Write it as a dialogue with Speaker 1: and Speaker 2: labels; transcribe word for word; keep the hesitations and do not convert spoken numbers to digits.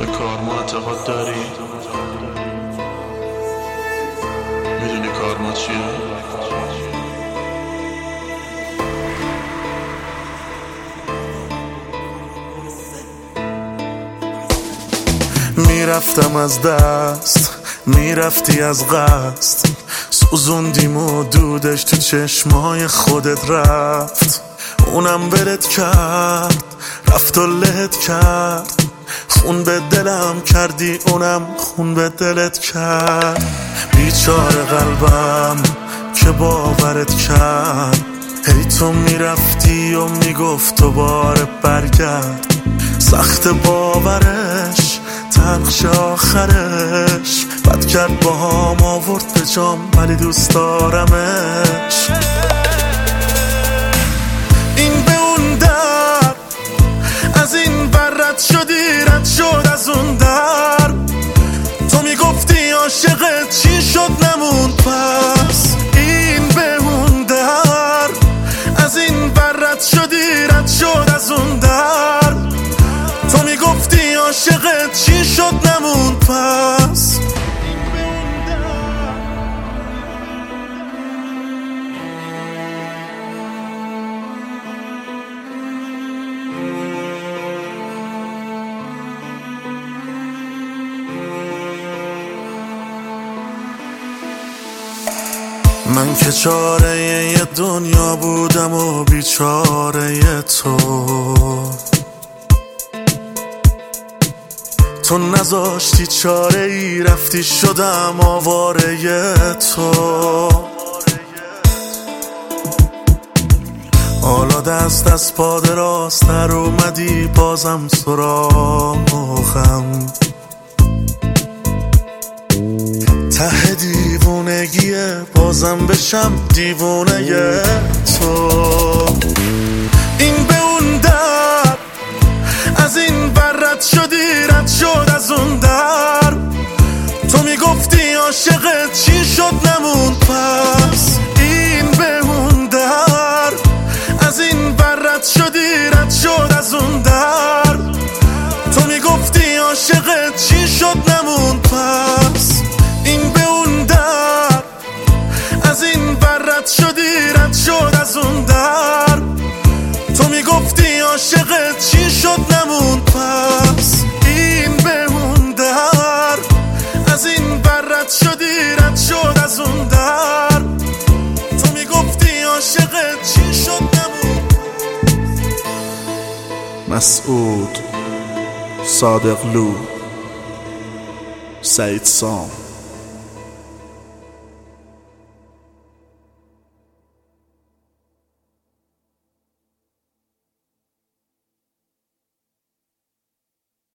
Speaker 1: به کارما اعتقاد داری؟ میدونی کارما چیه؟
Speaker 2: میرفتم از دست، میرفتی از قصد، سوزوندیم و دودش تو چشمای خودت رفت. اونم ولت کرد، رفت و لهت کرد، خون به دلم کردی، اونم خون به دلت کرد. بیچاره قلبم که باورت کرد، هی تو میرفتی و میگفت دوباره برگرد. سخت باورش، تلخش آخرش، بد کرد با هم آورد به جام، ولی دوست دارمش. این به اون در، از این بر رد شدی، رد شد از اون در. تو میگفتی عاشقت، چی شد نموند پس؟ این به اون در، از این بر رد شدی، رد شد از اون در. تو میگفتی عاشقت، چی شد نموند پس؟ من که چاره یه دنیا بودم و بیچاره تو، تو نذاشتی چاره ای، رفتی شدم آواره تو. حالا دست از پا دراستر اومدی، بازم سراغم. ته دیوونگیه، بازم بشم دیوونه تو. این به اون در، از این بر رد شدی، رد شد از اون در. تو میگفتی عاشقت، چی شد نموند پس؟ این به اون در، از این بر رد شدی، رد شد از اون در. تو میگفتی عاشقت، چی شد نموند پس؟ این به اون در، از این بر رد شدی، رد شد از اون در. تو میگفتی عاشقت، چی شد نموند پس؟ این به اون در، از این بر رد شدی، رد شد از اون در. تو میگفتی عاشقت، چی شد نموند.
Speaker 3: مسعود صادقلو، سعید سام.